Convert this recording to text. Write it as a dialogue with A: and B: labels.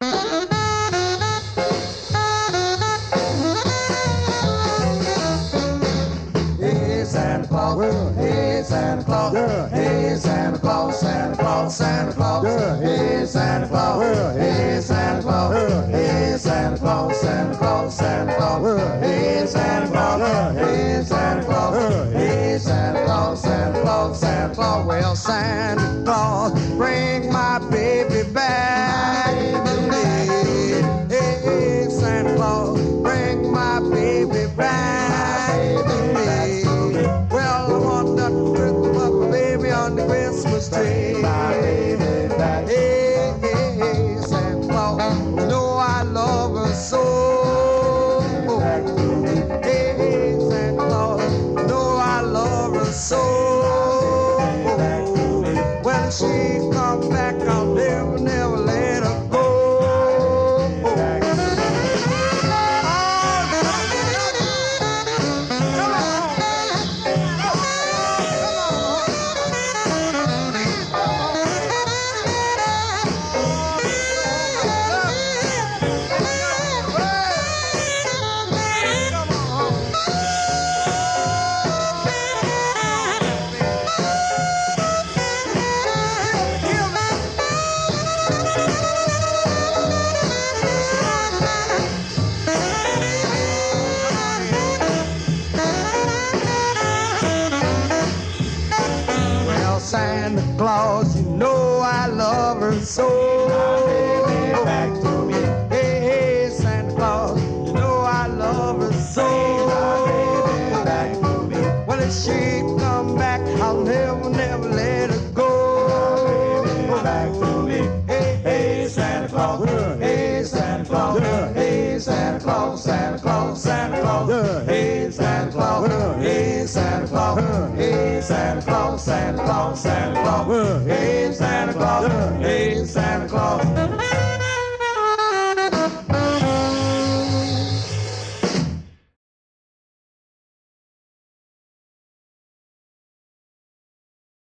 A: Hey Santa Claus, hey Santa Claus, hey Santa Claus, Santa Claus, Santa Claus, hey Santa Claus, hey Santa Claus, hey Santa Claus, Santa Claus, Santa Claus, hey Santa Claus, hey Santa Claus, hey Santa Claus, Santa Claus, Santa Claus. Well, Santa Claus, bring my baby back to me. Hey Santa Claus, bring my baby back to me. Well, I want that Christmas baby on the Christmas tree. My baby back. Hey, hey, hey, Santa Claus, you know I love her so. Hey, hey, Santa Claus, you know I love her so. When she comes back, I'll never, never let her go. Well, Santa Claus, you know I love her so. Baby, back to me. Hey, hey, Santa Claus, you know I love her so. Baby, back to me. Well, if she come back, I'll never, never let her go. Baby, back to me. Hey, hey, Santa Claus, hey, Santa Claus, hey, Santa Claus, Santa Claus, Santa Claus, hey, Santa Claus, hey, Santa Claus, hey, Santa Claus, Santa Claus, Santa Claus, hey, Santa